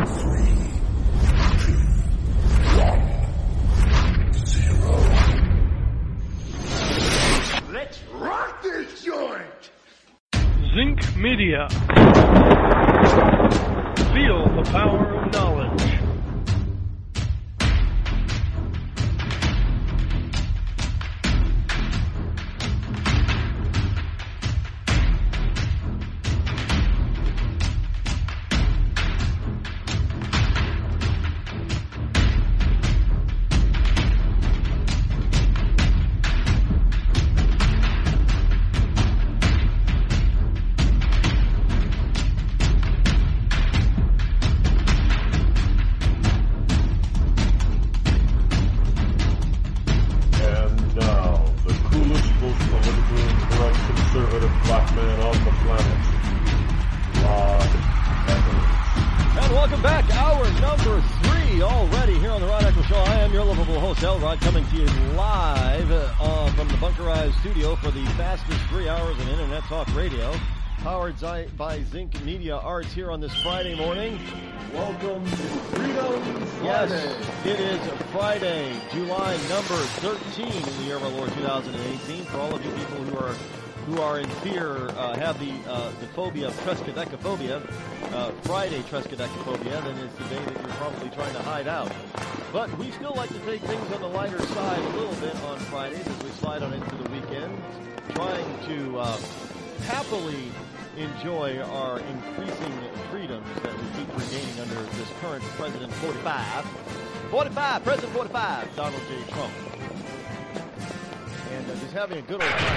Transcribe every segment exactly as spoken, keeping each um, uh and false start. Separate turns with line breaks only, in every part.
Let's rock this joint!
Zinc Media. Feel the power of knowledge. By Zinc Media Arts here on this Friday morning.
Welcome to Freedom Friday.
Yes, it is Friday, July number thirteen in the year of our Lord two thousand eighteen. For all of you people who are who are in fear, uh, have the uh, the phobia of triskaidekaphobia, uh, Friday triskaidekaphobia, then it's the day that you're probably trying to hide out. But we still like to take things on the lighter side a little bit on Fridays as we slide on into the weekend, trying to uh, happily enjoy our increasing freedoms that we keep regaining under this current President forty-five. forty-five, President forty-five, Donald J. Trump. And uh, just having a good old time.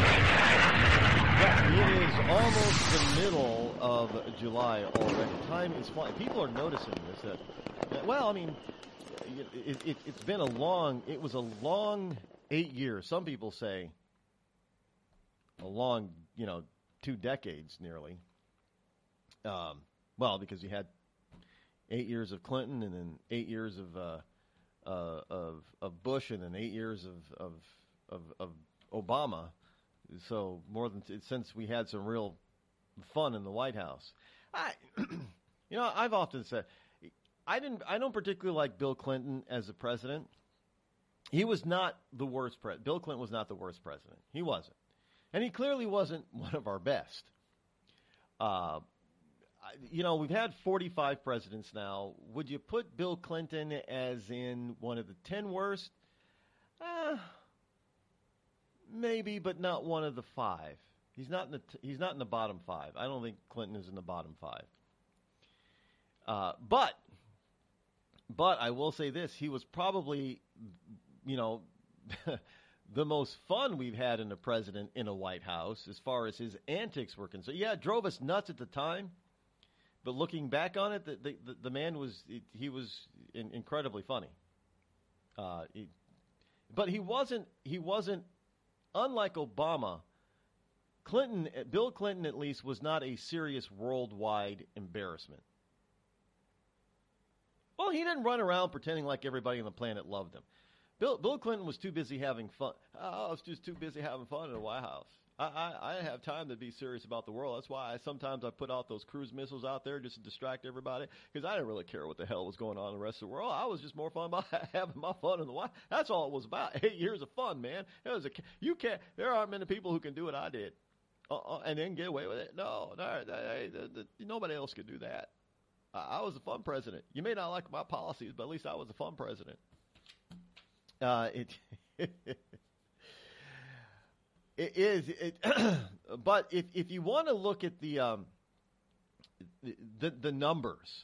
Yeah, it is almost the middle of July already. Time is flying. People are noticing this. That, well, I mean, it, it, it's been a long, it was a long eight years. Some people say a long, you know, two decades nearly. Um, well, because you had eight years of Clinton and then eight years of uh, uh, of, of Bush and then eight years of of, of, of Obama. So more than t- since we had some real fun in the White House. I, you know, I've often said I didn't. I don't particularly like Bill Clinton as a president. He was not the worst president. Bill Clinton was not the worst president. He wasn't. And he clearly wasn't one of our best. Uh, you know, we've had forty-five presidents now. Would you put Bill Clinton as in one of the ten worst? Uh, maybe, but not one of the five. He's not in the t- he's not in the bottom five. I don't think Clinton is in the bottom five. Uh, but, but I will say this: he was probably, you know. the most fun we've had in a president in a White House as far as his antics were concerned. Yeah, it drove us nuts at the time, but looking back on it, the the, the man was he was in, incredibly funny. Uh, he, but he wasn't he wasn't unlike Obama. Clinton, Bill Clinton, at least, was not a serious worldwide embarrassment. Well, he didn't run around pretending like everybody on the planet loved him. Bill, Bill Clinton was too busy having fun. I was just too busy having fun in the White House. I, I, I didn't have time to be serious about the world. That's why I, sometimes I put out those cruise missiles out there just to distract everybody, because I didn't really care what the hell was going on in the rest of the world. I was just more fun about having my fun in the White House. That's all it was about. Eight years of fun, man. It was a, you can't. There aren't many people who can do what I did, uh, uh, and then get away with it. No, no, no, no, no nobody else could do that. I, I was a fun president. You may not like my policies, but at least I was a fun president. Uh, it, it is, it, but if if you want to look at the um, the the numbers,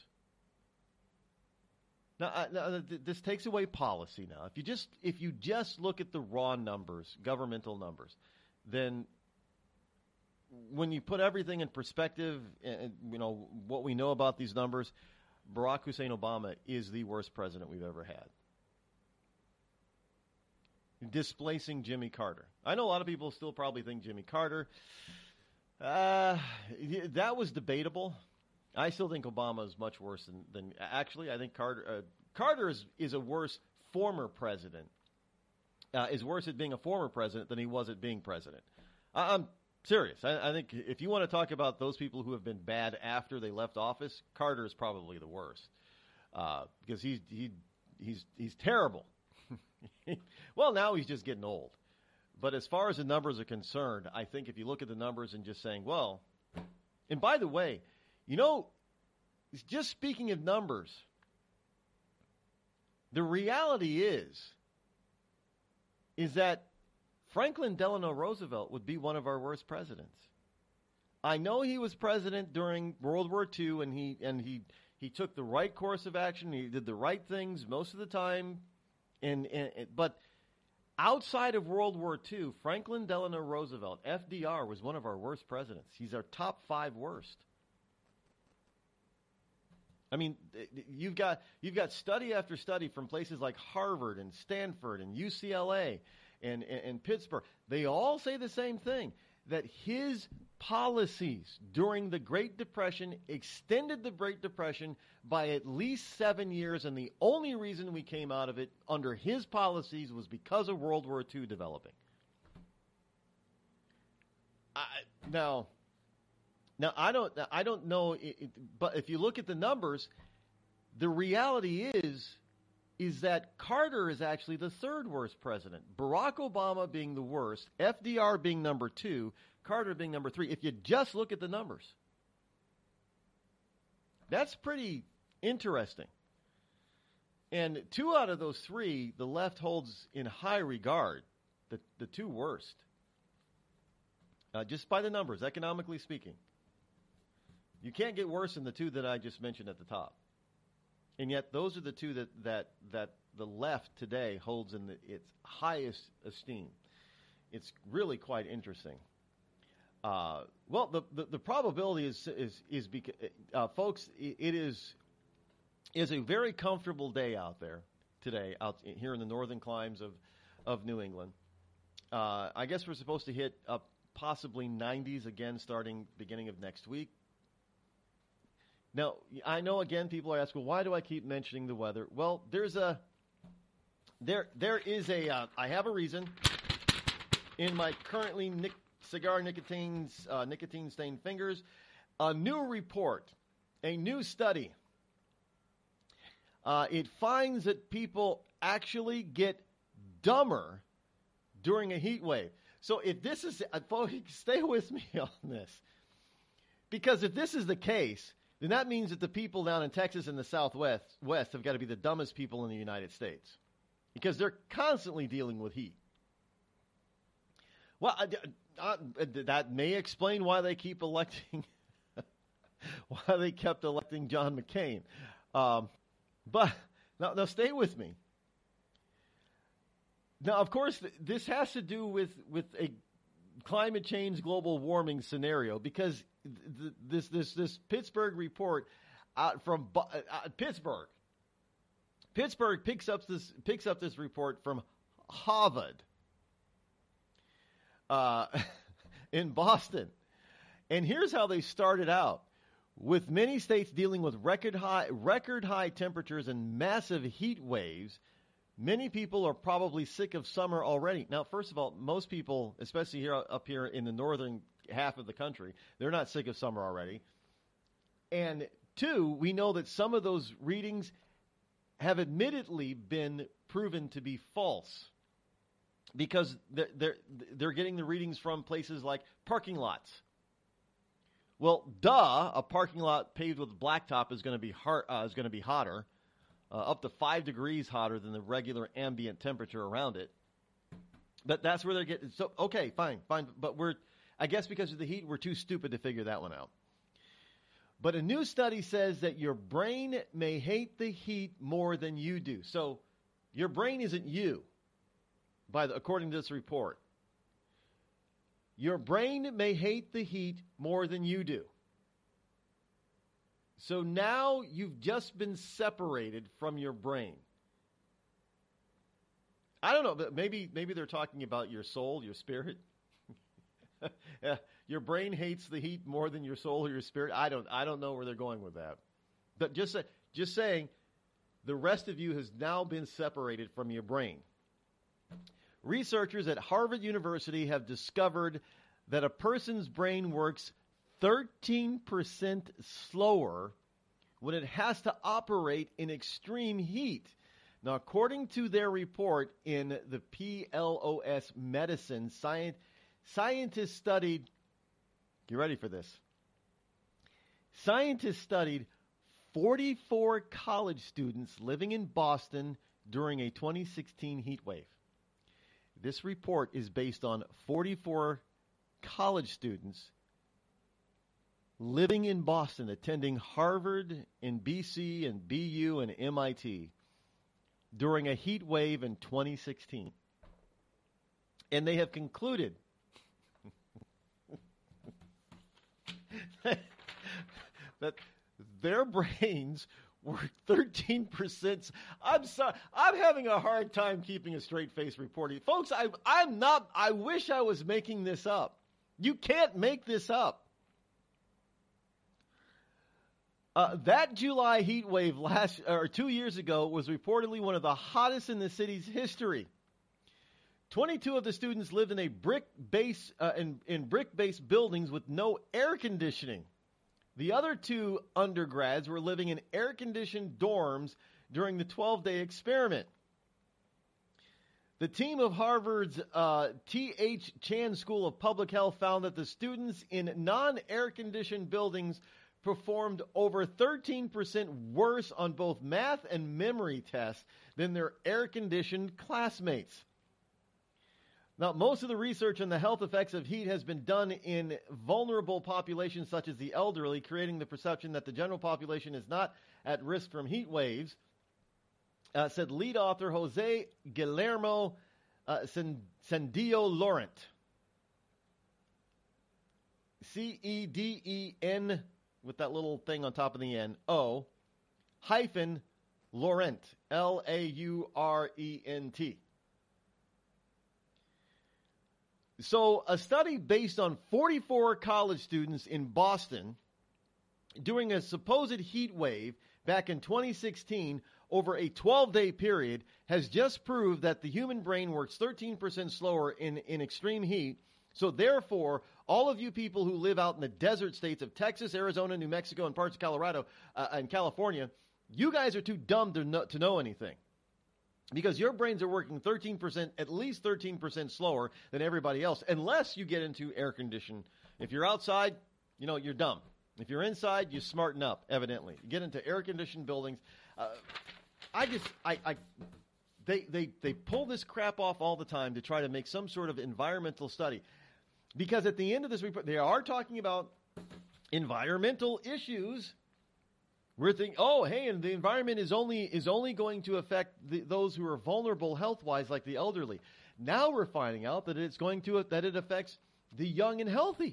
now, uh, now this takes away policy. Now, if you just if you just look at the raw numbers, governmental numbers, then when you put everything in perspective, and you know what we know about these numbers, Barack Hussein Obama is the worst president we've ever had. Displacing Jimmy Carter. I know a lot of people still probably think Jimmy Carter. Uh, that was debatable. I still think Obama is much worse than, than actually. I think Carter uh, Carter is, is a worse former president. Uh, is worse at being a former president than he was at being president. I, I'm Serious. I, I think if you want to talk about those people who have been bad after they left office, Carter is probably the worst uh, because he's he, he's he's terrible. Well, now he's just getting old. But as far as the numbers are concerned, I think if you look at the numbers and just saying, well, and by the way, you know, just speaking of numbers, the reality is, is that Franklin Delano Roosevelt would be one of our worst presidents. I know he was president during World War Two, and he and he he took the right course of action. He did the right things most of the time, and, and but outside of World War Two, Franklin Delano Roosevelt, F D R, was one of our worst presidents. He's our top five worst. I mean, you've got you've got study after study from places like Harvard and Stanford and U C L A and, and, and Pittsburgh. They all say the same thing, that his policies during the Great Depression extended the Great Depression by at least seven years, and the only reason we came out of it under his policies was because of World War Two developing. I, now... Now I don't. I don't know. It, it, but if you look at the numbers, the reality is, is that Carter is actually the third worst president. Barack Obama being the worst, F D R being number two, Carter being number three. If you just look at the numbers, that's pretty interesting. And two out of those three, the left holds in high regard. The the two worst, uh, just by the numbers, economically speaking. You can't get worse than the two that I just mentioned at the top. And yet those are the two that, that, that the left today holds in the, its highest esteem. It's really quite interesting. Uh, well, the, the, the probability is, is, is beca- uh, folks, it is, is a very comfortable day out there today, out here in the northern climes of, of New England. Uh, I guess we're supposed to hit up possibly nineties again starting beginning of next week. Now, I know, again, people are asking, well, why do I keep mentioning the weather? Well, there's a, there, there is a, uh, I have a reason. In my currently nic- cigar nicotine's, uh, nicotine-stained fingers, a new report, a new study. Uh, it finds that people actually get dumber during a heat wave. So if this is, uh, folks, stay with me on this. Because if this is the case, then that means that the people down in Texas and the Southwest West have got to be the dumbest people in the United States, because they're constantly dealing with heat. Well, uh, uh, that may explain why they keep electing, why they kept electing John McCain. Um, but now, now, stay with me. Now, of course, th- this has to do with with a climate change, global warming scenario, because th- this this this Pittsburgh report out from uh, uh, Pittsburgh, Pittsburgh picks up this picks up this report from Harvard uh, in Boston, and here's how they started out: with many states dealing with record high record high temperatures and massive heat waves. Many people are probably sick of summer already. Now, first of all, most people, especially here up here in the northern half of the country, they're not sick of summer already. And two, we know that some of those readings have admittedly been proven to be false, because they're they're, they're getting the readings from places like parking lots. Well, duh, a parking lot paved with blacktop is going to be hard, uh, is going to be hotter. Uh, up to five degrees hotter than the regular ambient temperature around it. But that's where they're getting. So, okay, fine, fine. But we're, I guess because of the heat, we're too stupid to figure that one out. But a new study says that your brain may hate the heat more than you do. So your brain isn't you, by the, according to this report. Your brain may hate the heat more than you do. So now you've just been separated from your brain. I don't know, but maybe maybe they're talking about your soul, your spirit. Your brain hates the heat more than your soul or your spirit. I don't I don't know where they're going with that. But just just saying, the rest of you has now been separated from your brain. Researchers at Harvard University have discovered that a person's brain works thirteen percent slower when it has to operate in extreme heat. Now, according to their report in the P L O S Medicine, science, scientists studied, get ready for this, scientists studied forty-four college students living in Boston during a twenty sixteen heat wave. This report is based on forty-four college students living in Boston, attending Harvard and B C and B U and M I T during a heat wave in twenty sixteen. And they have concluded that their brains work thirteen percent. I'm sorry. I'm having a hard time keeping a straight face reporting. Folks, I, I'm not, I wish I was making this up. You can't make this up. Uh, that July heat wave last or two years ago was reportedly one of the hottest in the city's history. twenty-two of the students lived in a brick base uh, in, in brick-based buildings with no air conditioning. The other two undergrads were living in air-conditioned dorms during the twelve-day experiment. The team of Harvard's uh, T H Chan School of Public Health found that the students in non-air-conditioned buildings performed over thirteen percent worse on both math and memory tests than their air-conditioned classmates. Now, most of the research on the health effects of heat has been done in vulnerable populations such as the elderly, creating the perception that the general population is not at risk from heat waves, uh, said lead author Jose Guillermo uh, Cedillo Laurent. C E D E N with that little thing on top of the N, O, hyphen Laurent, L A U R E N T. So a study based on forty-four college students in Boston during a supposed heat wave back in twenty sixteen over a twelve-day period has just proved that the human brain works thirteen percent slower in, in extreme heat. So therefore, all of you people who live out in the desert states of Texas, Arizona, New Mexico, and parts of Colorado uh, and California, you guys are too dumb to know, to know anything. Because your brains are working thirteen percent, at least thirteen percent slower than everybody else, unless you get into air condition. If you're outside, you know, you're dumb. If you're inside, you smarten up, evidently. You get into air-conditioned buildings. Uh, I just, I, I, they, they, they pull this crap off all the time to try to make some sort of environmental study. Because at the end of this report, they are talking about environmental issues. We're thinking, oh, hey, and the environment is only is only going to affect the, those who are vulnerable health-wise, like the elderly. Now we're finding out that it's going to that it affects the young and healthy.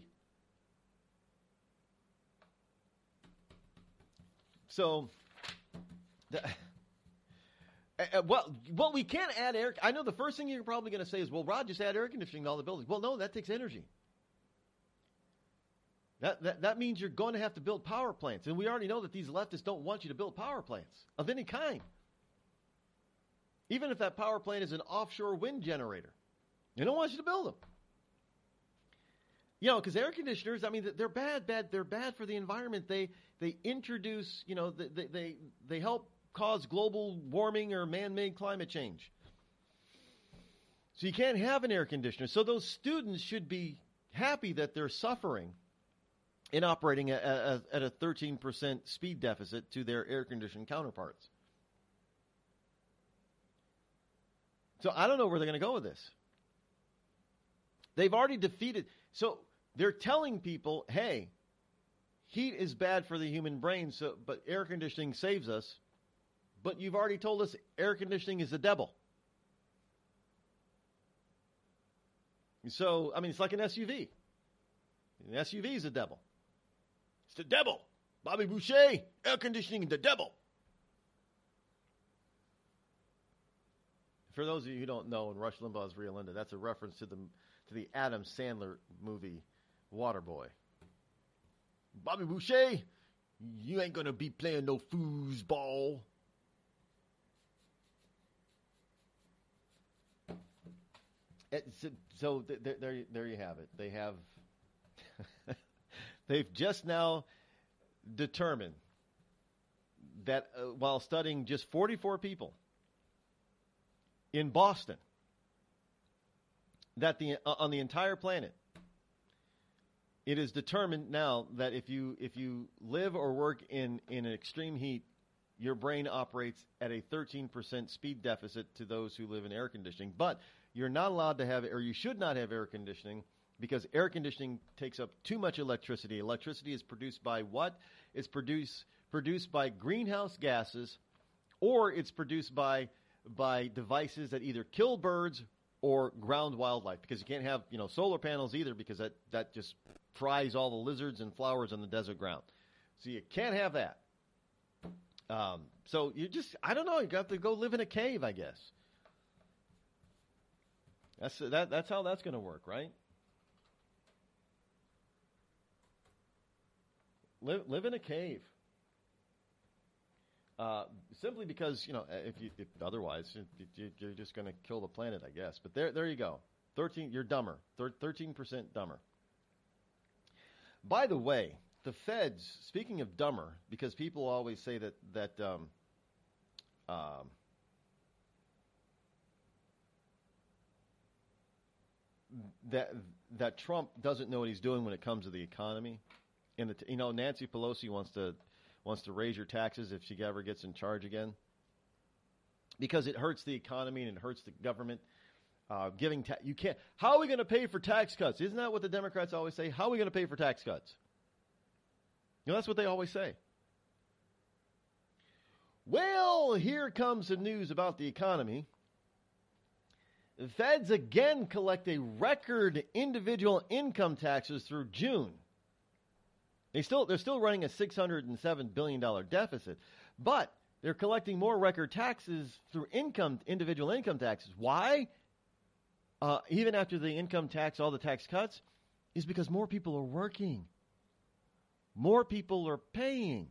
So, the, uh, well, well, we can't add air. I know the first thing you're probably going to say is, well, Rod, just add air conditioning to all the buildings. Well, no, that takes energy. That, that that means you're going to have to build power plants. And we already know that these leftists don't want you to build power plants of any kind. Even if that power plant is an offshore wind generator. They don't want you to build them. You know, because air conditioners, I mean, they're bad, bad. They're bad for the environment. They they introduce, you know, they they, they help cause global warming or man-made climate change. So you can't have an air conditioner. So those students should be happy that they're suffering in operating at, at, at a thirteen percent speed deficit to their air-conditioned counterparts. So I don't know where they're going to go with this. They've already defeated. So they're telling people, hey, heat is bad for the human brain, so but air conditioning saves us. But you've already told us air conditioning is the devil. So, I mean, it's like an S U V. An S U V is the devil. It's the devil. Bobby Boucher, air conditioning is the devil. For those of you who don't know, in Rush Limbaugh's Rio Linda, that's a reference to the to the Adam Sandler movie Waterboy. Bobby Boucher, you ain't gonna be playing no foosball. So, so th- th- there, there you have it. They have they've just now determined that uh, while studying just forty-four people in Boston, that the uh, on the entire planet, it is determined now that if you if you live or work in, in an extreme heat, your brain operates at a thirteen percent speed deficit to those who live in air conditioning. But you're not allowed to have, or you should not have air conditioning, because air conditioning takes up too much electricity. Electricity is produced by what? It's produced produced by greenhouse gases, or it's produced by by devices that either kill birds or ground wildlife, because you can't have, you know, solar panels either, because that, that just fries all the lizards and flowers on the desert ground. So you can't have that. Um, so you just, I don't know, you got to go live in a cave, I guess. That's that. That's how that's going to work, right? Live live in a cave. Uh, simply because, you know, if you if otherwise you, you're just going to kill the planet, I guess. But there there you go. Thirteen, you're dumber. Thirteen percent dumber. By the way, the feds. Speaking of dumber, because people always say that that. Um, um, That that Trump doesn't know what he's doing when it comes to the economy, and the, you know, Nancy Pelosi wants to wants to raise your taxes if she ever gets in charge again, because it hurts the economy and it hurts the government. Uh, giving ta- you can't. How are we going to pay for tax cuts? Isn't that what the Democrats always say? How are we going to pay for tax cuts? You know, that's what they always say. Well, here comes the news about the economy. The feds again collect a record individual income taxes through June. They still, they're still running a six hundred seven billion dollars deficit, but they're collecting more record taxes through income, individual income taxes. Why? Uh, even after the income tax, all the tax cuts, is because more people are working. More people are paying.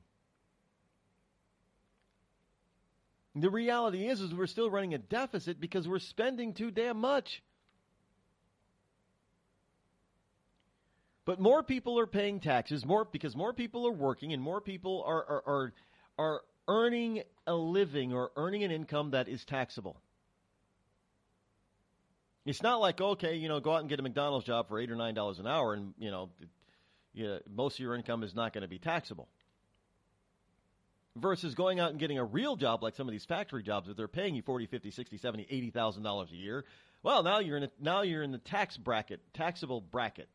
The reality is, is we're still running a deficit because we're spending too damn much. But more people are paying taxes, more because more people are working, and more people are are are, are earning a living or earning an income that is taxable. It's not like, okay, you know, go out and get a McDonald's job for eight or nine dollars an hour, and you know, you know, most of your income is not going to be taxable. Versus going out and getting a real job like some of these factory jobs that they're paying you forty, fifty, sixty, seventy, eighty thousand dollars a year. Well, now you're in a, now you're in the tax bracket, taxable bracket.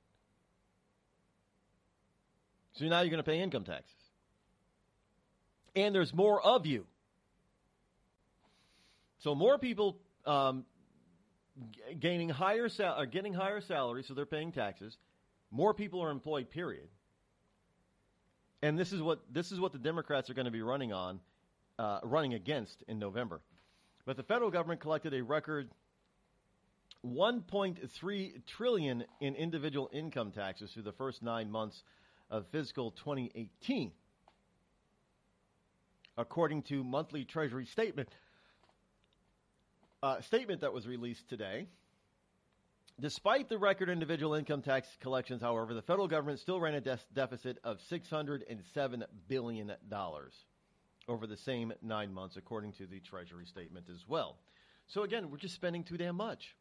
So now you're going to pay income taxes. And there's more of you. So more people um, g- gaining higher sal- are getting higher salaries, so they're paying taxes. More people are employed, period. And this is what this is what the Democrats are going to be running on, uh, running against in November. But the federal government collected a record one point three trillion dollars in individual income taxes through the first nine months of fiscal twenty eighteen, according to monthly Treasury statement uh, statement that was released today. Despite the record individual income tax collections, however, the federal government still ran a de- deficit of six hundred seven billion dollars over the same nine months, according to the Treasury statement as well. So again, we're just spending too damn much.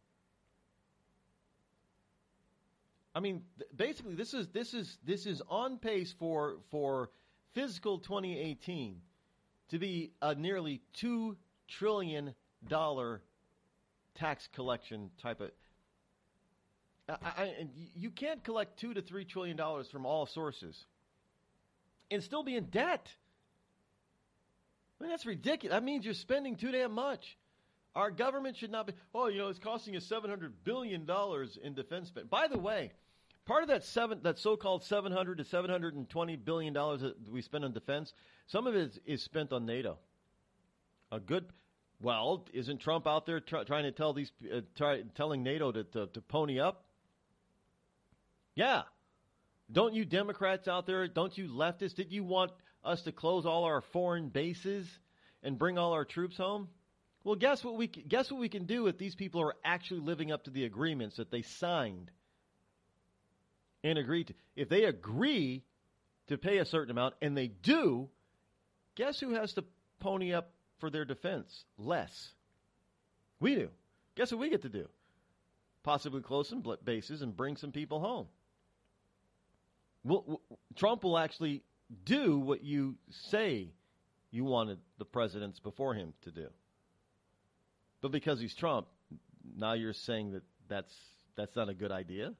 I mean, th- basically, this is this is this is on pace for for fiscal twenty eighteen to be a nearly two trillion dollar tax collection type of. I, I, you can't collect two to three trillion dollars from all sources and still be in debt. I mean, that's ridiculous. That means you're spending too damn much. Our government should not be. Oh, you know, it's costing us seven hundred billion dollars in defense spend. By the way, part of that seven, that so-called seven hundred to seven hundred and twenty billion dollars that we spend on defense, some of it is, is spent on NATO. A good. Well, isn't Trump out there try, trying to tell these, uh, try, telling NATO to, to to pony up? Yeah. Don't you Democrats out there, don't you leftists, did you want us to close all our foreign bases and bring all our troops home? Well, guess what we guess what we can do if these people are actually living up to the agreements that they signed and agree to, if they agree to pay a certain amount, and they do, guess who has to pony up for their defense? Less. We do. Guess what we get to do? Possibly close some bases and bring some people home. We'll, we'll, Trump will actually do what you say you wanted the presidents before him to do. But because he's Trump, now you're saying that that's, that's not a good idea?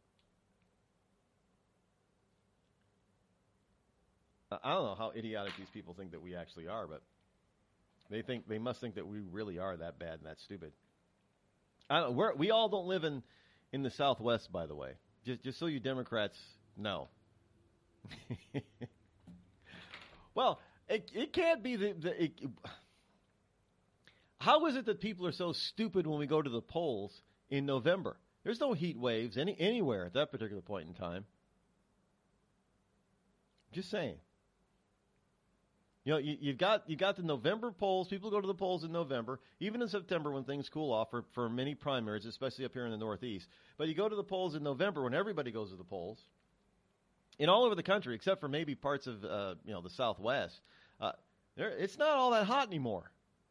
I don't know how idiotic these people think that we actually are, but they think they must think that we really are that bad and that stupid. I don't, we're, we all don't live in, in the Southwest, by the way. Just just so you Democrats know. Well, it it can't be the, the it, how is it that people are so stupid when we go to the polls in November? There's no heat waves any anywhere at that particular point in time. Just saying. You know, you, you've got you got the November polls. People go to the polls in November, even in September when things cool off for, for many primaries, especially up here in the Northeast. But you go to the polls in November when everybody goes to the polls. And all over the country, except for maybe parts of uh, you know the Southwest, uh, there, it's not all that hot anymore.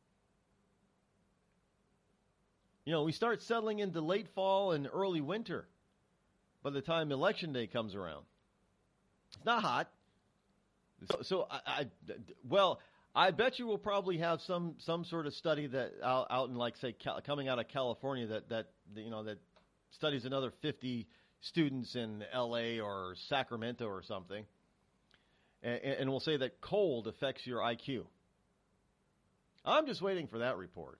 You know, we start settling into late fall and early winter by the time Election Day comes around. It's not hot. So, so I, I, well, I bet you will probably have some, some sort of study that out, out in like say Cal, coming out of California that, that you know that studies another fifty students in L A or Sacramento or something, and, and we'll say that cold affects your I Q. I'm just waiting for that report.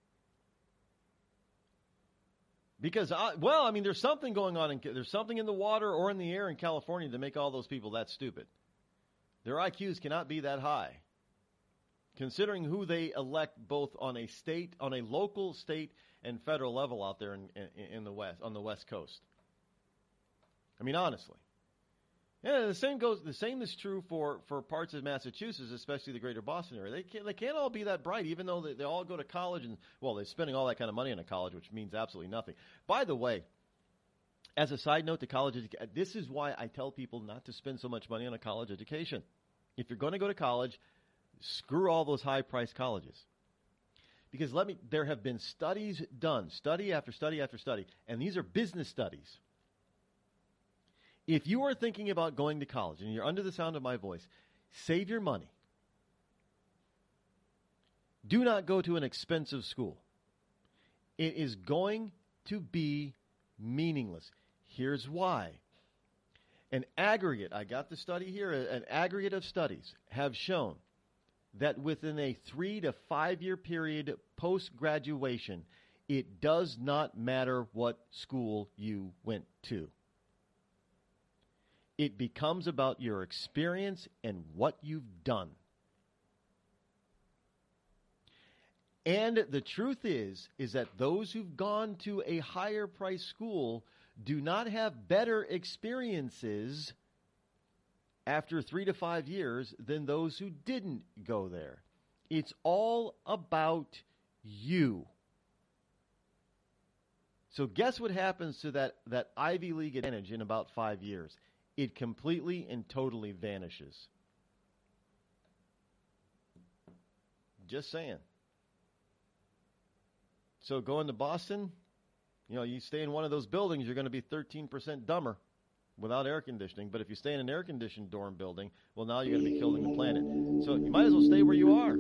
Because, I, well, I mean, there's something going on. In, there's something in the water or in the air in California to make all those people that stupid. Their I Qs cannot be that high, considering who they elect both on a state, on a local, state, and federal level out there in, in, in the West, on the West Coast. I mean, honestly. Yeah, the same goes. The same is true for, for parts of Massachusetts, especially the greater Boston area. They can't, they can't all be that bright, even though they, they all go to college and, well, they're spending all that kind of money on a college, which means absolutely nothing. By the way, as a side note to college education, this is why I tell people not to spend so much money on a college education. If you're going to go to college, screw all those high-priced colleges. Because let me, there have been studies done, study after study after study, and these are business studies. If you are thinking about going to college and you're under the sound of my voice, save your money. Do not go to an expensive school. It is going to be meaningless. Here's why. An aggregate, I got the study here, an aggregate of studies have shown that within a three to five year period post-graduation, it does not matter what school you went to. It becomes about your experience and what you've done. And the truth is, is that those who've gone to a higher price school do not have better experiences after three to five years than those who didn't go there. It's all about you. So guess what happens to that, that Ivy League advantage in about five years? It completely and totally vanishes. Just saying. So going to Boston, you know, you stay in one of those buildings, you're going to be thirteen percent dumber without air conditioning. But if you stay in an air-conditioned dorm building, well, now you're going to be killing the planet. So you might as well stay where you are.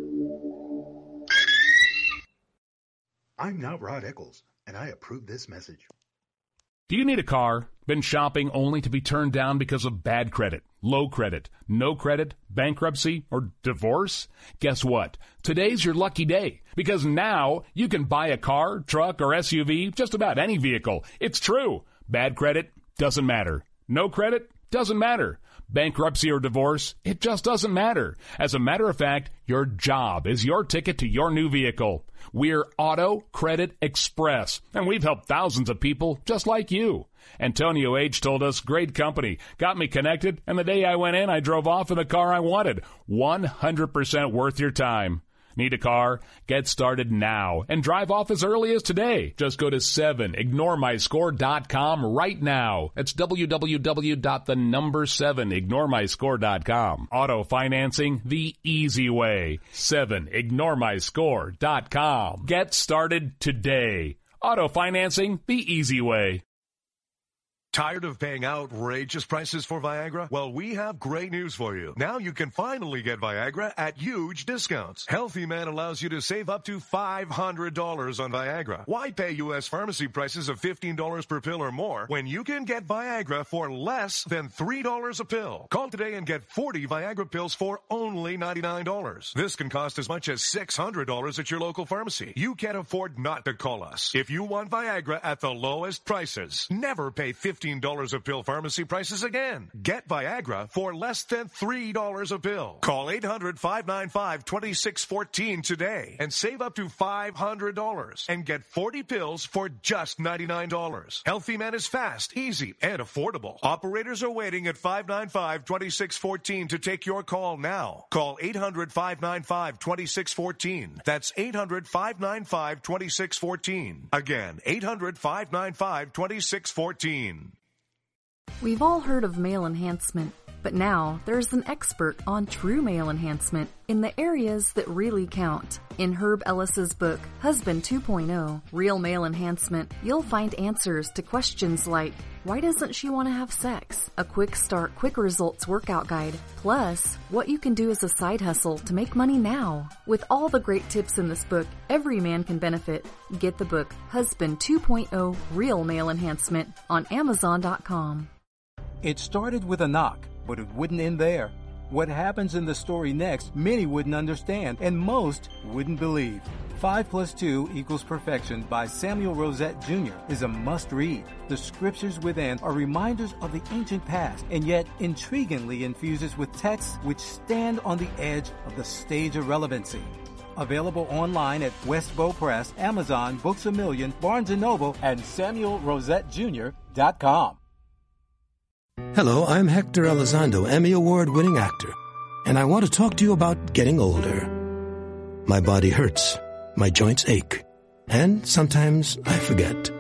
I'm not Rod Eccles, and I approve this message.
Do you need a car? Been shopping only to be turned down because of bad credit, low credit, no credit, bankruptcy, or divorce? Guess what? Today's your lucky day, because now you can buy a car, truck, or S U V, just about any vehicle. It's true. Bad credit doesn't matter. No credit doesn't matter. Bankruptcy or divorce, it just doesn't matter. As a matter of fact, your job is your ticket to your new vehicle. We're Auto Credit Express, and we've helped thousands of people just like you. Antonio H. told us, great company, got me connected, and the day I went in, I drove off in the car I wanted. one hundred percent worth your time. Need a car? Get started now and drive off as early as today. Just go to seven ignore my score dot com right now. That's w w w dot the number seven ignore my score dot com. Auto financing the easy way. seven ignore my score dot com. Get started today. Auto financing the easy way.
Tired of paying outrageous prices for Viagra? Well, we have great news for you. Now you can finally get Viagra at huge discounts. Healthy Man allows you to save up to five hundred dollars on Viagra. Why pay U S pharmacy prices of fifteen dollars per pill or more when you can get Viagra for less than three dollars a pill? Call today and get forty Viagra pills for only ninety-nine dollars. This can cost as much as six hundred dollars at your local pharmacy. You can't afford not to call us. If you want Viagra at the lowest prices, never pay fifteen dollars a pill pharmacy prices again. Get Viagra for less than three dollars a pill. Call eight hundred, five nine five, two six one four today and save up to five hundred dollars and get forty pills for just ninety-nine dollars. Healthy Man is fast, easy, and affordable. Operators are waiting at five nine five, two six one four to take your call now. Call eight hundred, five nine five, two six one four. That's eight hundred, five nine five, two six one four. Again, eight hundred, five nine five, two six one four.
We've all heard of male enhancement, but now there's an expert on true male enhancement in the areas that really count. In Herb Ellis's book, Husband two point oh, Real Male Enhancement, you'll find answers to questions like, why doesn't she want to have sex? A quick start, quick results workout guide, plus what you can do as a side hustle to make money now. With all the great tips in this book, every man can benefit. Get the book, Husband two point oh, Real Male Enhancement, on amazon dot com.
It started with a knock, but it wouldn't end there. What happens in the story next, many wouldn't understand, and most wouldn't believe. Five plus two equals perfection by Samuel Rosette Junior is a must-read. The scriptures within are reminders of the ancient past, and yet intriguingly infuses with texts which stand on the edge of the stage of relevancy. Available online at Westbow Press, Amazon, Books A Million, Barnes and Noble, and Samuel Rosette Junior dot com.
Hello, I'm Hector Elizondo, Emmy Award-winning actor, and I want to talk to you about getting older. My body hurts, my joints ache, and sometimes I forget.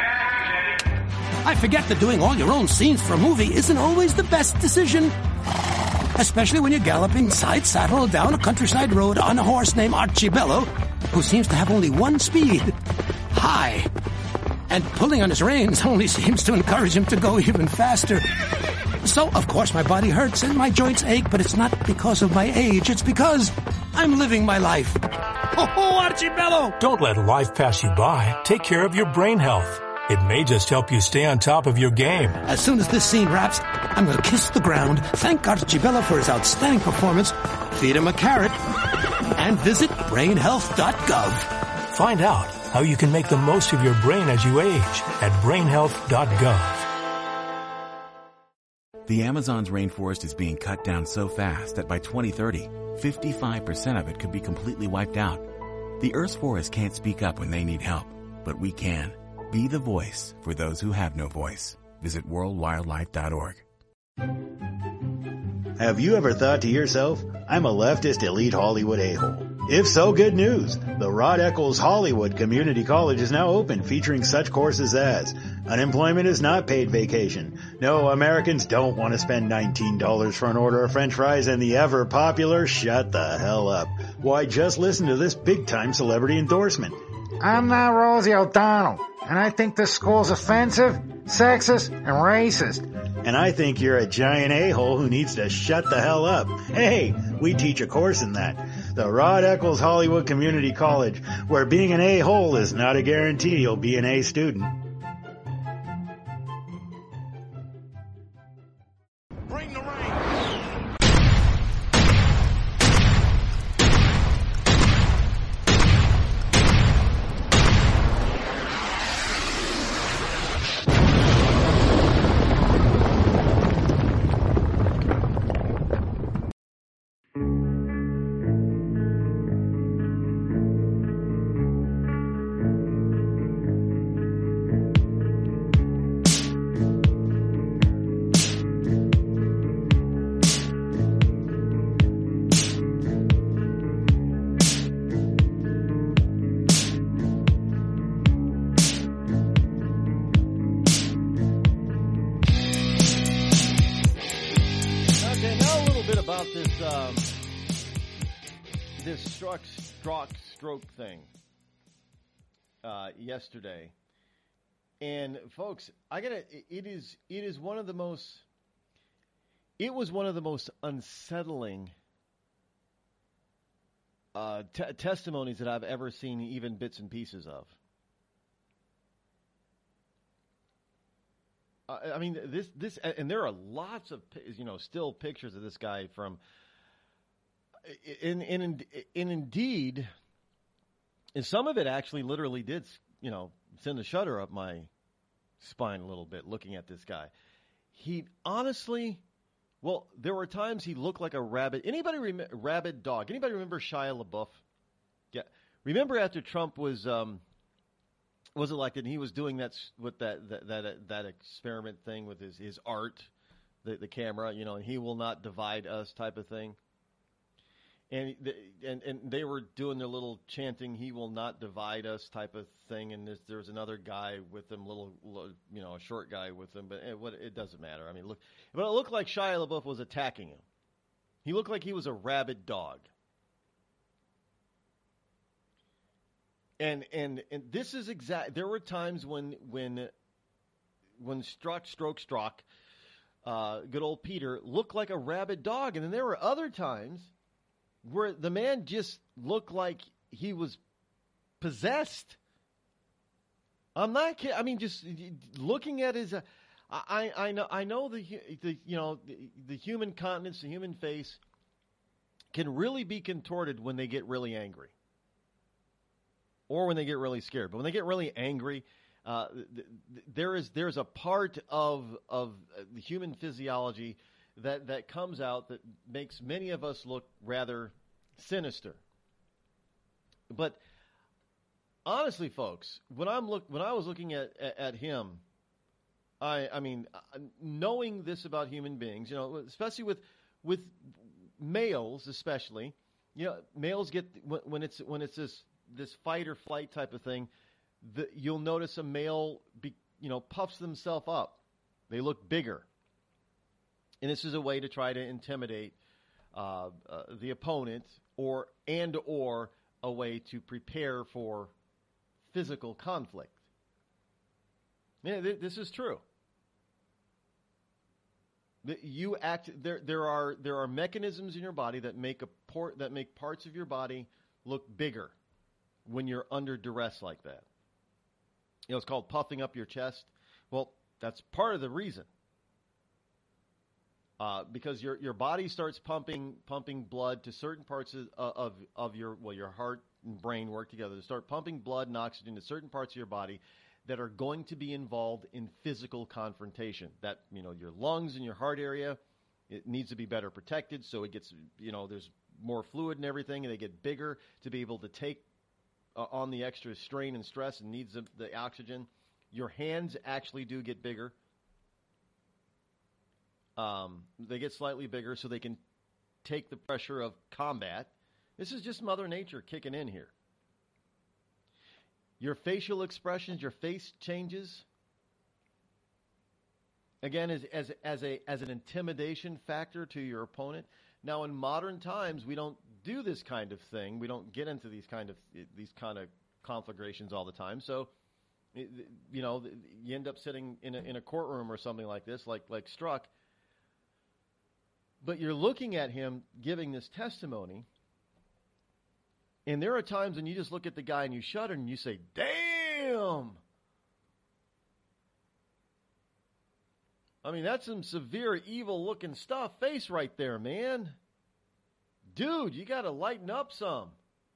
I forget that doing all your own scenes for a movie isn't always the best decision. Especially when you're galloping side saddle down a countryside road on a horse named Archibello, who seems to have only one speed, high. And pulling on his reins only seems to encourage him to go even faster. So, of course, my body hurts and my joints ache, but it's not because of my age. It's because I'm living my life. Oh, oh, Archibello!
Don't let life pass you by. Take care of your brain health. It may just help you stay on top of your game.
As soon as this scene wraps, I'm going to kiss the ground, thank Archibello for his outstanding performance, feed him a carrot, and visit brain health dot gov.
Find out how you can make the most of your brain as you age at brain health dot gov.
The Amazon's rainforest is being cut down so fast that by twenty thirty, fifty-five percent of it could be completely wiped out. The Earth's forests can't speak up when they need help, but we can. Be the voice for those who have no voice. Visit world wildlife dot org.
Have you ever thought to yourself, I'm a leftist elite Hollywood a-hole? If so, good news. The Rod Eccles Hollywood Community College is now open, featuring such courses as unemployment is not paid vacation. No, Americans don't want to spend nineteen dollars for an order of french fries, and the ever popular shut the hell up. Why, just listen to this big-time celebrity endorsement.
I'm not Rosie O'Donnell, and I think this school's offensive, sexist, and racist.
And I think you're a giant a-hole who needs to shut the hell up. Hey, we teach a course in that. The Rod Eccles Hollywood Community College, where being an a-hole is not a guarantee you'll be an A student.
Bring the rain.
this struck, struck, stroke thing uh, yesterday, and folks, I gotta. It is. It is one of the most. It was one of the most unsettling uh, t- testimonies that I've ever seen, even bits and pieces of. Uh, I mean, this this, and there are lots of, you know, still pictures of this guy from. And, and, and indeed, and some of it actually literally did, you know, send a shudder up my spine a little bit looking at this guy. He honestly, well, there were times he looked like a rabid, anybody, rem- rabid dog. Anybody remember Shia LaBeouf? Yeah. Remember after Trump was, um, was elected, and he was doing that, with that, that, that, that experiment thing with his, his art, the, the camera, you know, and he will not divide us type of thing. And, the, and and they were doing their little chanting, "He will not divide us" type of thing. And there's, there's another guy with them, little, little, you know, a short guy with them. But it, what, it doesn't matter. I mean, look, but it looked like Shia LaBeouf was attacking him. He looked like he was a rabid dog. And and and this is exact. There were times when when when Struck, Stroke, Strock, uh, good old Peter looked like a rabid dog, and then there were other times where the man just looked like he was possessed. I'm not kidding. I mean, just looking at his, uh, I, I know, I know the, the you know, the, the human countenance, the human face can really be contorted when they get really angry, or when they get really scared. But when they get really angry, uh, th- th- there is there's a part of of the human physiology that that comes out that makes many of us look rather sinister. But honestly, folks, when I'm look when I was looking at at, at him, I I mean, knowing this about human beings, you know, especially with with males, especially, you know, males get when it's when it's this this fight or flight type of thing, the, you'll notice a male be, you know, puffs themselves up. They look bigger. And this is a way to try to intimidate uh, uh, the opponent, or and or a way to prepare for physical conflict. Yeah, th- this is true. You act there. There are there are mechanisms in your body that make a port that make parts of your body look bigger when you're under duress like that. You know, it's called puffing up your chest. Well, that's part of the reason. Uh, because your your body starts pumping pumping blood to certain parts of, of of your well your heart and brain work together to start pumping blood and oxygen to certain parts of your body that are going to be involved in physical confrontation. That, you know, your lungs and your heart area, it needs to be better protected, so it gets, you know, there's more fluid and everything, and they get bigger to be able to take uh, on the extra strain and stress and needs the, the oxygen. Your hands actually do get bigger. Um, they get slightly bigger so they can take the pressure of combat. This is just Mother Nature kicking in here. Your facial expressions, your face changes. Again, as as as a as an intimidation factor to your opponent. Now, in modern times, we don't do this kind of thing. We don't get into these kind of these kind of conflagrations all the time. So, you know, you end up sitting in a, in a courtroom or something like this, like like Strzok. But you're looking at him giving this testimony, and there are times when you just look at the guy and you shudder and you say, "Damn!" I mean, that's some severe, evil-looking stuff, face right there, man. Dude, you got to lighten up some.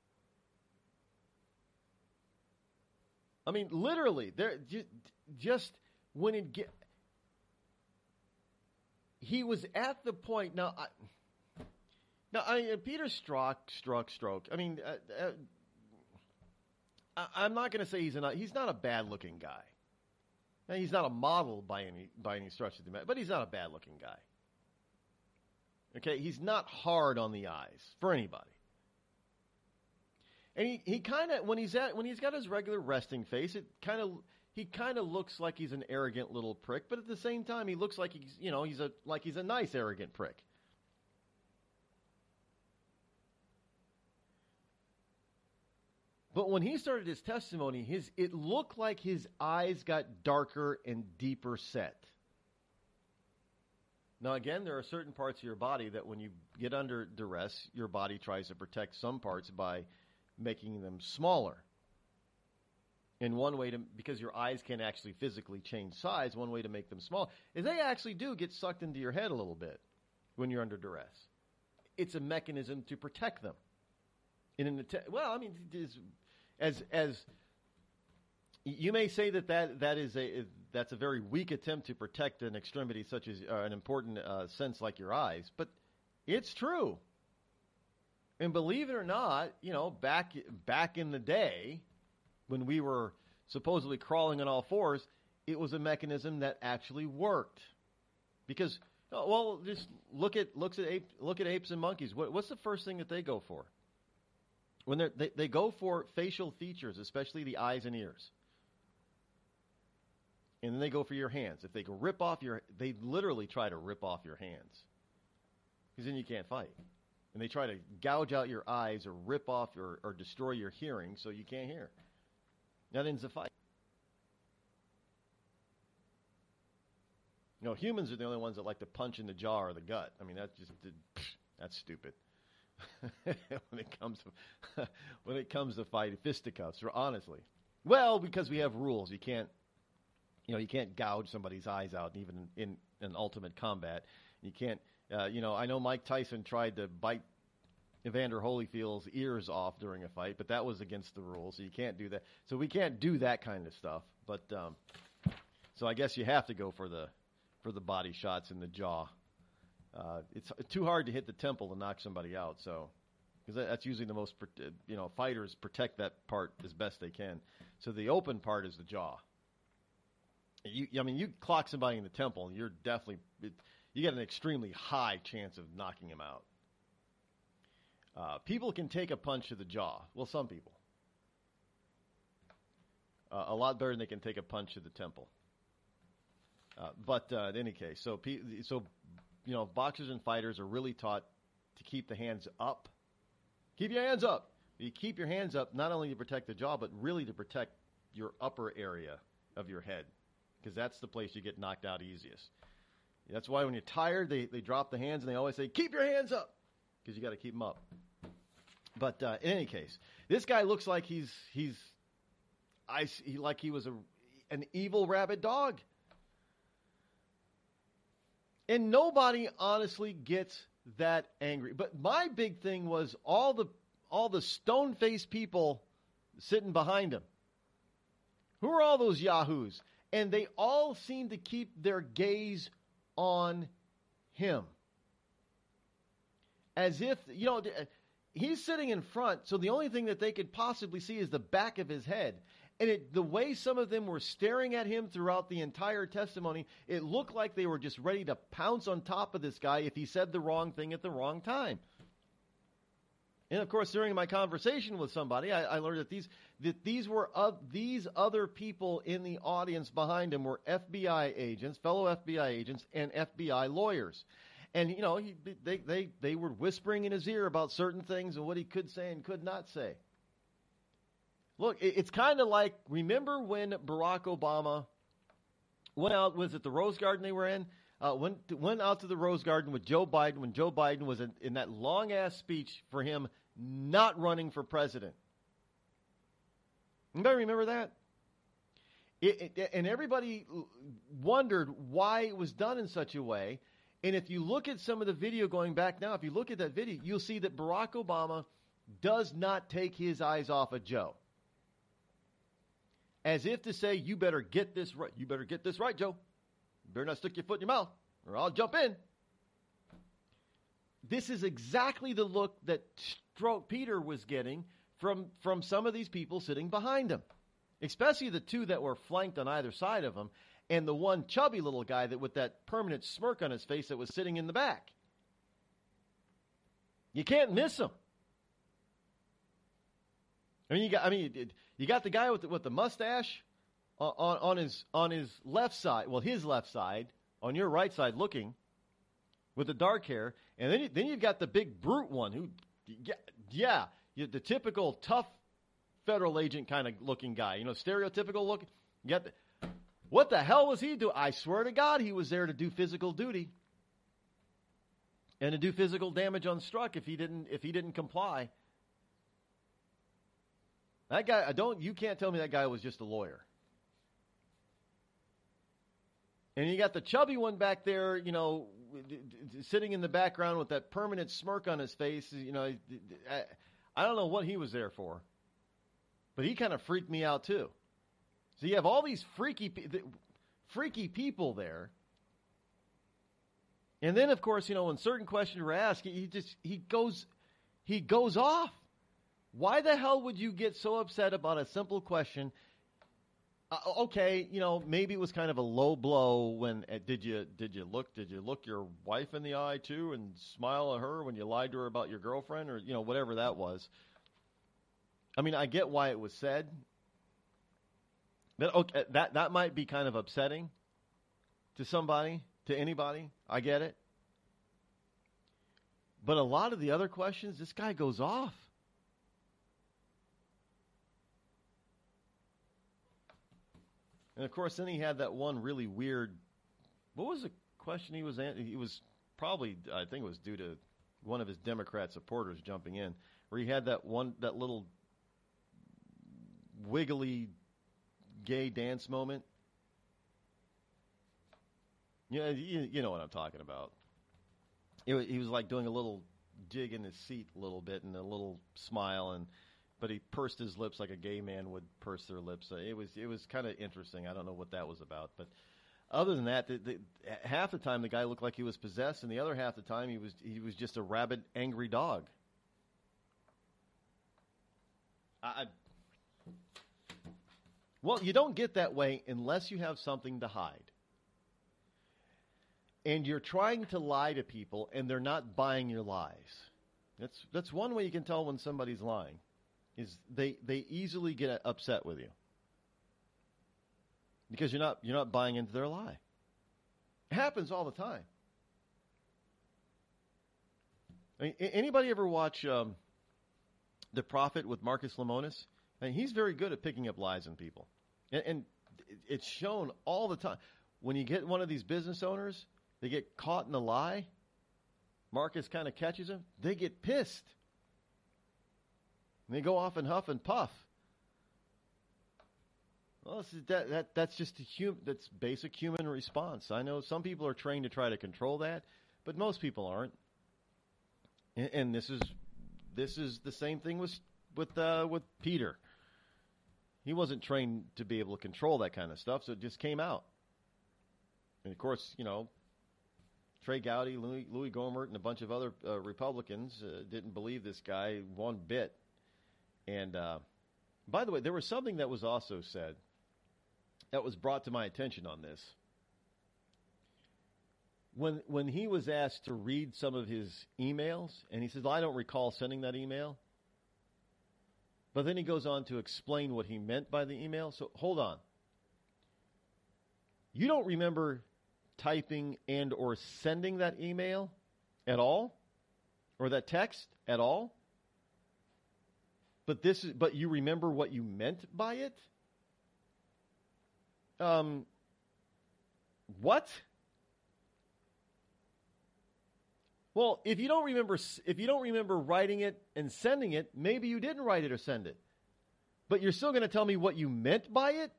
I mean, literally, there just when it get. He was at the point now. I, now, I, Peter Strzok, Strzok, Stroke. I mean, uh, uh, I, I'm not going to say he's a he's not a bad-looking guy. Now, he's not a model by any by any stretch of the imagination, but he's not a bad-looking guy. Okay, he's not hard on the eyes for anybody. And he, he kind of when he's at when he's got his regular resting face, it kind of. He kind of looks like he's an arrogant little prick, but at the same time, he looks like he's, you know, he's a like he's a nice arrogant prick. But when he started his testimony, his it looked like his eyes got darker and deeper set. Now, again, there are certain parts of your body that when you get under duress, your body tries to protect some parts by making them smaller. And one way to, because your eyes can actually physically change size, one way to make them small is they actually do get sucked into your head a little bit when you're under duress. It's a mechanism to protect them. In an att- well, I mean, it is, as as you may say that, that that is a that's a very weak attempt to protect an extremity such as uh, an important uh, sense like your eyes, but it's true. And believe it or not, you know, back back in the day when we were supposedly crawling on all fours, it was a mechanism that actually worked. Because oh, well, just look at looks at ape, look at apes and monkeys. What, what's the first thing that they go for? When they're, they they go for facial features, especially the eyes and ears. And then they go for your hands. If they can rip off your, they literally try to rip off your hands. Because then you can't fight. And they try to gouge out your eyes or rip off or, or destroy your hearing so you can't hear. That ends the fight. You know, humans are the only ones that like to punch in the jaw or the gut. I mean, that's just, that's stupid. when it comes to, when it comes to fighting fisticuffs, or honestly. Well, because we have rules. You can't, You know, you can't gouge somebody's eyes out, even in, in an ultimate combat. You can't, uh, you know, I know Mike Tyson tried to bite Evander Holyfield's ears off during a fight, but that was against the rules, so you can't do that. So we can't do that kind of stuff. But um, so I guess you have to go for the for the body shots in the jaw. Uh, it's too hard to hit the temple to knock somebody out, so because that's usually the most, you know, fighters protect that part as best they can. So the open part is the jaw. You, I mean, you clock somebody in the temple, you're definitely, you get an extremely high chance of knocking him out. Uh, people can take a punch to the jaw. Well, some people. Uh, a lot better than they can take a punch to the temple. Uh, but uh, in any case, so, so, you know, boxers and fighters are really taught to keep the hands up. Keep your hands up. You keep your hands up not only to protect the jaw, but really to protect your upper area of your head. Because that's the place you get knocked out easiest. That's why when you're tired, they, they drop the hands, and they always say, keep your hands up, because you got to keep them up. But uh, in any case, this guy looks like he's he's I, he, like he was a, an evil rabid dog. And nobody honestly gets that angry. But my big thing was all the all the stone-faced people sitting behind him. Who are all those yahoos? And they all seem to keep their gaze on him. As if, you know, he's sitting in front, so the only thing that they could possibly see is the back of his head. And it, the way some of them were staring at him throughout the entire testimony, it looked like they were just ready to pounce on top of this guy if he said the wrong thing at the wrong time. And of course, during my conversation with somebody, I, I learned that these that these were uh, these other people in the audience behind him were F B I agents, fellow F B I agents, and F B I lawyers. And you know, he, they they they were whispering in his ear about certain things and what he could say and could not say. Look, it, it's kind of like, remember when Barack Obama went out? Was it the Rose Garden they were in? Uh, went to, went out to the Rose Garden with Joe Biden when Joe Biden was in, in that long-ass speech for him not running for president. Anybody remember that? It, it, and everybody wondered why it was done in such a way. And if you look at some of the video going back now, if you look at that video, you'll see that Barack Obama does not take his eyes off of Joe. As if to say, you better get this right. You better get this right, Joe. You better not stick your foot in your mouth, or I'll jump in. This is exactly the look that Stroke Peter was getting from, from some of these people sitting behind him, especially the two that were flanked on either side of him, and the one chubby little guy that with that permanent smirk on his face that was sitting in the back. You can't miss him. I mean, you got. I mean, you got the guy with the, with the mustache on, on his on his left side. Well, his left side on your right side, looking with the dark hair, and then you, then you've got the big brute one who, yeah, yeah you, the typical tough federal agent kind of looking guy. You know, stereotypical look. Get the, what the hell was he doing? I swear to God, he was there to do physical duty and to do physical damage on Strzok if he didn't if he didn't comply. That guy, I don't. You can't tell me that guy was just a lawyer. And you got the chubby one back there, you know, sitting in the background with that permanent smirk on his face. You know, I, I don't know what he was there for, but he kind of freaked me out too. So you have all these freaky, freaky people there, and then of course, you know, when certain questions were asked, he just he goes, he goes off. Why the hell would you get so upset about a simple question? Uh, okay, you know, maybe it was kind of a low blow when uh, did you did you look did you look your wife in the eye too and smile at her when you lied to her about your girlfriend or you know whatever that was. I mean, I get why it was said. But okay, that that might be kind of upsetting to somebody, to anybody. I get it. But a lot of the other questions, this guy goes off. And, of course, then he had that one really weird – what was the question he was – he was probably – I think it was due to one of his Democrat supporters jumping in, where he had that one – that little wiggly gay dance moment. Yeah, you, you know what I'm talking about. It was, he was like doing a little jig in his seat a little bit and a little smile and – but he pursed his lips like a gay man would purse their lips. Uh, it was it was kind of interesting. I don't know what that was about. But other than that, the, the, half the time the guy looked like he was possessed, and the other half the time he was he was just a rabid, angry dog. I, I, well, you don't get that way unless you have something to hide. And you're trying to lie to people, and they're not buying your lies. That's that's one way you can tell when somebody's lying. Is they, they easily get upset with you because you're not you're not buying into their lie. It happens all the time. I mean, anybody ever watch um, The Prophet with Marcus Lemonis? I mean, he's very good at picking up lies in people, and, and it's shown all the time. When you get one of these business owners, they get caught in a lie. Marcus kind of catches them. They get pissed. And they go off and huff and puff. Well, this is, that, that that's just a hum, that's basic human response. I know some people are trained to try to control that, but most people aren't. And, and this is this is the same thing with with uh, with Peter. He wasn't trained to be able to control that kind of stuff, so it just came out. And of course, you know, Trey Gowdy, Louis, Louis Gohmert, and a bunch of other uh, Republicans uh, didn't believe this guy one bit. And, uh, by the way, there was something that was also said that was brought to my attention on this. When when he was asked to read some of his emails, and he says, well, I don't recall sending that email. But then he goes on to explain what he meant by the email. So hold on. You don't remember typing and or sending that email at all? Or that text at all? But this is, but you remember what you meant by it? Um, what? Well, if you don't remember, if you don't remember writing it and sending it, maybe you didn't write it or send it. But you're still going to tell me what you meant by it?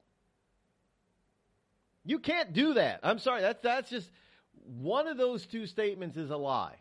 You can't do that. I'm sorry. That's that's just one of those two statements is a lie.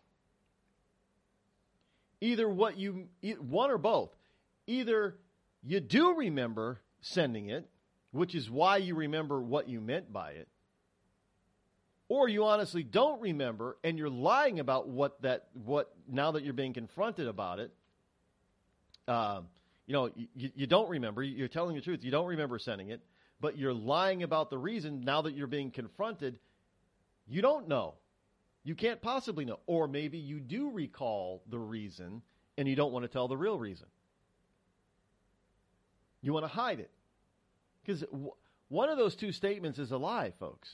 Either what you one or both. Either you do remember sending it, which is why you remember what you meant by it, or you honestly don't remember and you're lying about what that what now that you're being confronted about it. Uh, you know, you, you don't remember. You're telling the truth. You don't remember sending it, but you're lying about the reason now that you're being confronted. You don't know. You can't possibly know. Or maybe you do recall the reason and you don't want to tell the real reason. You want to hide it. Because w- one of those two statements is a lie, folks.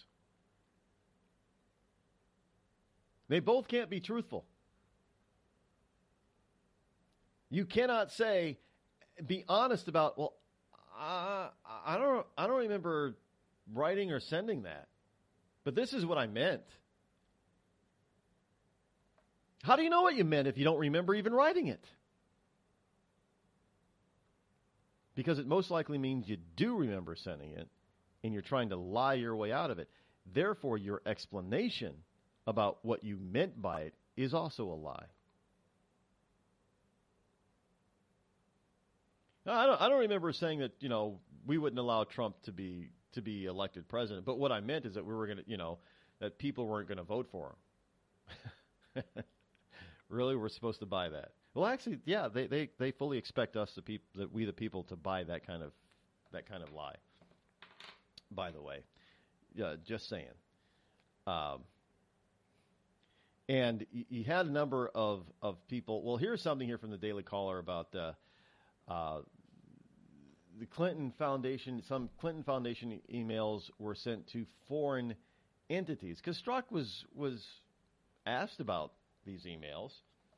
They both can't be truthful. You cannot say, be honest about, well, I, I don't I don't remember writing or sending that, but this is what I meant. How do you know what you meant if you don't remember even writing it? Because it most likely means you do remember sending it, and you're trying to lie your way out of it. Therefore, your explanation about what you meant by it is also a lie. I don't, I don't remember saying that, you know, we wouldn't allow Trump to be to be elected president. But what I meant is that we were going to, you know, that people weren't going to vote for him. Really, we're supposed to buy that? Well, actually, yeah, they, they, they fully expect us, the peop- that we the people, to buy that kind of that kind of lie. By the way, yeah, just saying. Um, and you had a number of, of people. Well, here's something here from the Daily Caller about uh, uh, the Clinton Foundation. Some Clinton Foundation emails were sent to foreign entities because Strzok was was asked about these emails.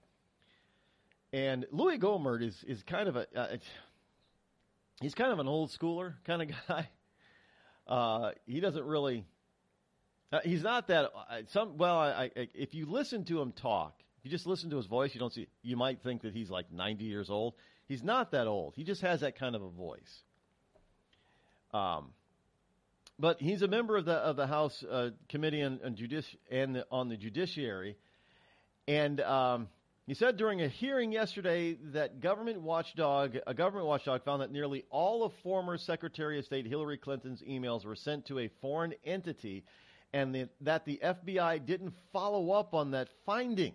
And Louis Gohmert is, is kind of a, uh, he's kind of an old schooler kind of guy. Uh, he doesn't really, uh, he's not that, uh, some, well, I, I, if you listen to him talk, if you just listen to his voice, you don't see, you might think that he's like ninety years old. He's not that old. He just has that kind of a voice. Um, but he's a member of the, of the House uh, Committee on, on, Judici- and the, on the Judiciary. And um, he said during a hearing yesterday that government watchdog, a government watchdog found that nearly all of former Secretary of State Hillary Clinton's emails were sent to a foreign entity, and the, that the F B I didn't follow up on that finding.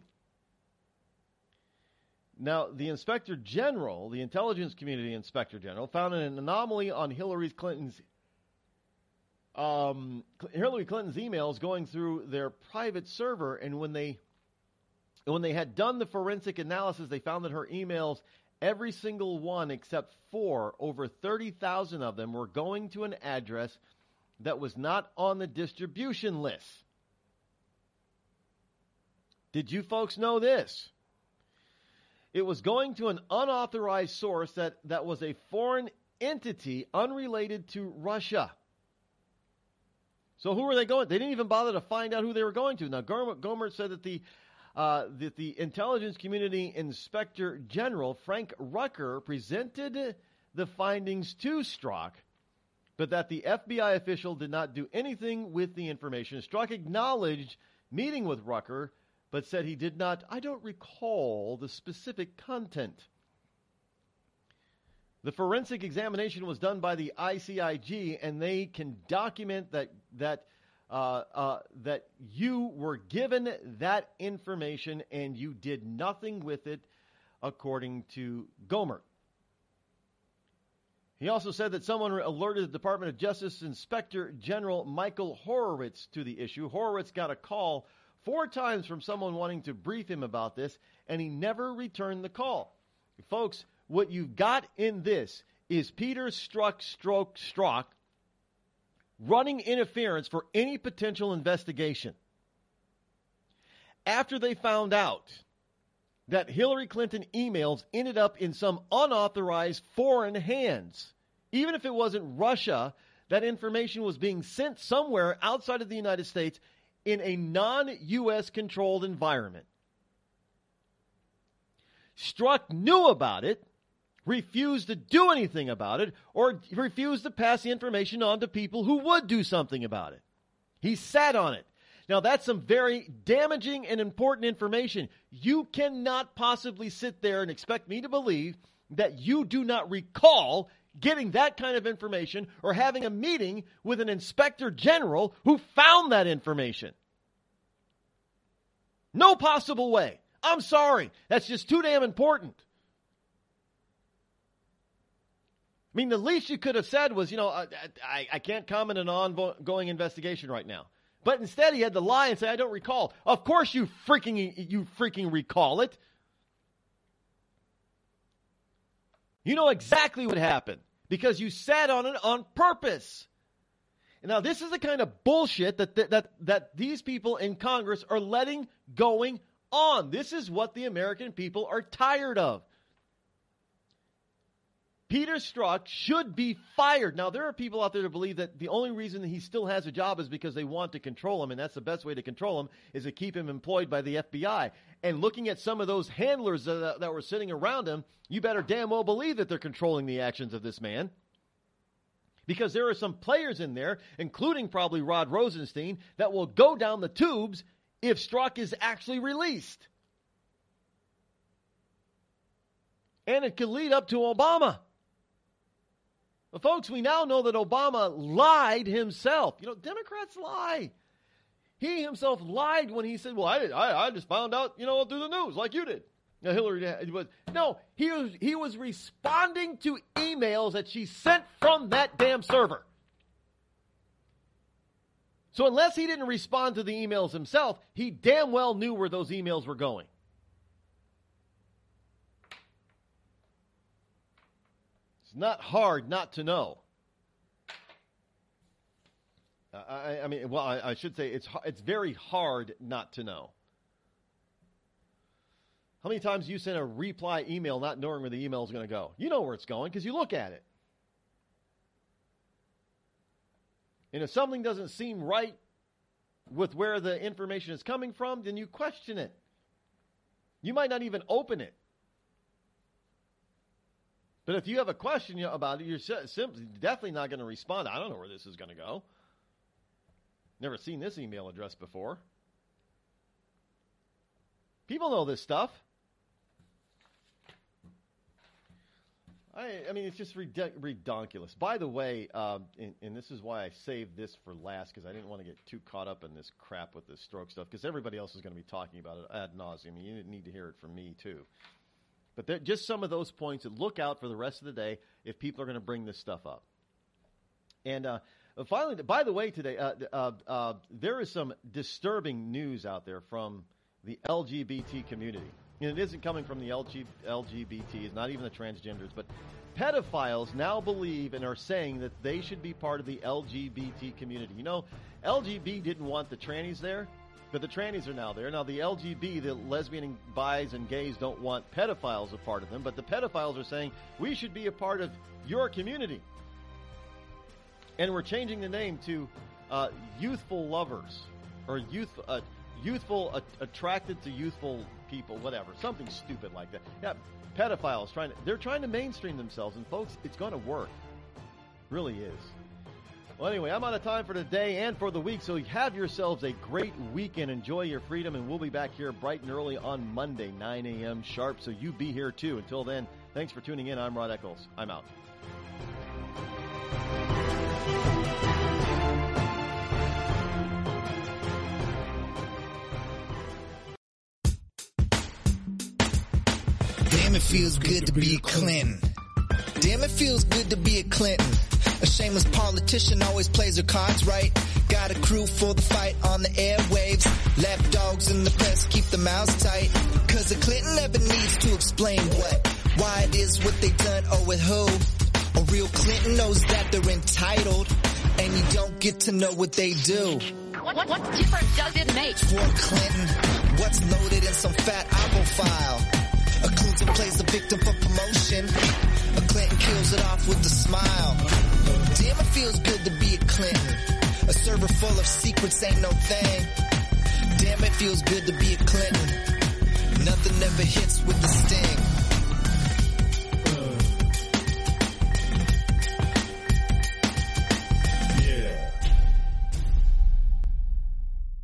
Now, the Inspector General, the Intelligence Community Inspector General, found an anomaly on Hillary Clinton's um, Hillary Clinton's emails going through their private server, and when they When they had done the forensic analysis, they found that her emails, every single one except four, over thirty thousand of them, were going to an address that was not on the distribution list. Did you folks know this? It was going to an unauthorized source that, that was a foreign entity unrelated to Russia. So who were they going? They didn't even bother to find out who they were going to. Now, Gohmert said that the Uh, that the Intelligence Community Inspector General, Frank Rucker, presented the findings to Strzok, but that the F B I official did not do anything with the information. Strzok acknowledged meeting with Rucker, but said he did not, I don't recall the specific content. The forensic examination was done by the I C I G, and they can document that that Uh, uh, that you were given that information and you did nothing with it, according to Gohmert. He also said that someone alerted the Department of Justice Inspector General Michael Horowitz to the issue. Horowitz got a call four times from someone wanting to brief him about this, and he never returned the call. Folks, what you've got in this is Peter Strzok, Stroke, Strzok, running interference for any potential investigation. After they found out that Hillary Clinton emails ended up in some unauthorized foreign hands, even if it wasn't Russia, that information was being sent somewhere outside of the United States in a non-U S controlled environment. Strzok knew about it, refused to do anything about it, or refused to pass the information on to people who would do something about it. He sat on it. Now, that's some very damaging and important information. You cannot possibly sit there and expect me to believe that you do not recall getting that kind of information or having a meeting with an inspector general who found that information. No possible way. I'm sorry. That's just too damn important. I mean, the least you could have said was, you know, I, I, I can't comment on an ongoing investigation right now. But instead, he had to lie and say, I don't recall. Of course you freaking you freaking recall it. You know exactly what happened because you sat on it on purpose. And now, this is the kind of bullshit that, that, that, that these people in Congress are letting going on. This is what the American people are tired of. Peter Strzok should be fired. Now, there are people out there that believe that the only reason he still has a job is because they want to control him, and that's the best way to control him is to keep him employed by the F B I. And looking at some of those handlers that, that were sitting around him, you better damn well believe that they're controlling the actions of this man. Because there are some players in there, including probably Rod Rosenstein, that will go down the tubes if Strzok is actually released. And it could lead up to Obama. Well, folks, we now know that Obama lied himself. You know, Democrats lie. He himself lied when he said, well, I, did, I, I just found out, you know, through the news like you did. Now, Hillary was, no, he was, he was responding to emails that she sent from that damn server. So unless he didn't respond to the emails himself, he damn well knew where those emails were going. Not hard not to know. Uh, I, I mean, well, I, I should say it's it's very hard not to know. How many times do you send a reply email not knowing where the email is going to go? You know where it's going because you look at it. And if something doesn't seem right with where the information is coming from, then you question it. You might not even open it. But if you have a question about it, you're simply definitely not going to respond. I don't know where this is going to go. Never seen this email address before. People know this stuff. I, I mean, it's just redonkulous. By the way, um, and, and this is why I saved this for last, because I didn't want to get too caught up in this crap with this stroke stuff, because everybody else is going to be talking about it ad nauseum. You need to hear it from me, too. But there, just some of those points that look out for the rest of the day if people are going to bring this stuff up. And uh, finally, by the way, today, uh, uh, uh, there is some disturbing news out there from the L G B T community. And it isn't coming from the L G, L G B T, it's not even the transgenders, but pedophiles now believe and are saying that they should be part of the L G B T community. You know, L G B didn't want the trannies there. But the trannies are now there. Now, the L G B, the lesbian and bis and gays, don't want pedophiles a part of them. But the pedophiles are saying, we should be a part of your community. And we're changing the name to uh, youthful lovers. Or youth, uh, youthful, uh, attracted to youthful people, whatever. Something stupid like that. Yeah, pedophiles, trying to, they're trying to mainstream themselves. And, folks, it's going to work. It really is. Well, anyway, I'm out of time for today and for the week, so have yourselves a great weekend. Enjoy your freedom, and we'll be back here bright and early on Monday, nine a.m. sharp, so you be here too. Until then, thanks for tuning in. I'm Rod Eccles. I'm out.
Damn, it feels good to be a Clinton. Damn, it feels good to be a Clinton. A shameless politician always plays her cards right. Got a crew for the fight on the airwaves. Left dogs in the press, keep their mouths tight. Cause a Clinton never needs to explain what, why it is what they done or with who. A real Clinton knows that they're entitled, and you don't get to know what they do.
What, what, what difference does it make?
For a Clinton, what's loaded in some fat Apple file? A Clinton plays the victim for promotion. A Clinton kills it off with a smile. Damn, it feels good to be a Clinton. A server full of secrets ain't no thing. Damn, it feels good to be a Clinton. Nothing ever hits with the sting.